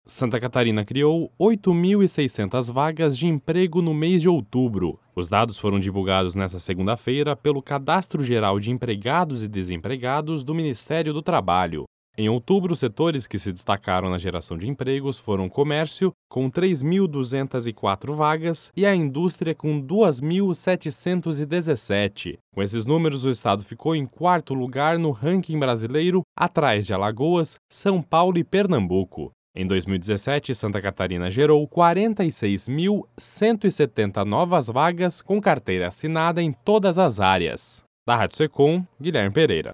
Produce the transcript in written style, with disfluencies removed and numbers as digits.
Santa Catarina criou 8.600 vagas de emprego no mês de outubro. Os dados foram divulgados nesta segunda-feira pelo Cadastro Geral de Empregados e Desempregados do Ministério do Trabalho. Em outubro, os setores que se destacaram na geração de empregos foram o comércio, com 3.204 vagas, e a indústria, com 2.717. Com esses números, o estado ficou em quarto lugar no ranking brasileiro, atrás de Alagoas, São Paulo e Pernambuco. Em 2017, Santa Catarina gerou 46.170 novas vagas com carteira assinada em todas as áreas. Da Rádio Secom, Guilherme Pereira.